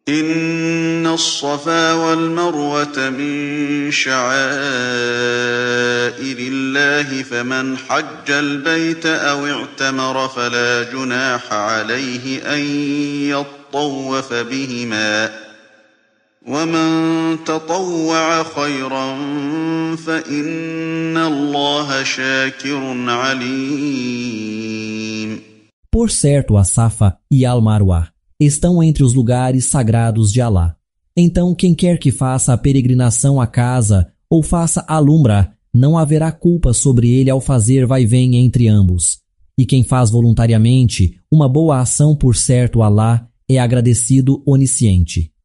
إن الصفا والمروة من شعائر الله فمن حج البيت أو اعتمر فلا جناح عليه أن يطوف بهما ومن تطوع خيرا فإن الله شاكر عليم. Por certo, a Safa e Al-Marwa estão entre os lugares sagrados de Alá. Então, quem quer que faça a peregrinação à casa ou faça al-Umrah, não haverá culpa sobre ele ao fazer vai-vem entre ambos. E quem faz voluntariamente uma boa ação, por certo, Alá é agradecido onisciente.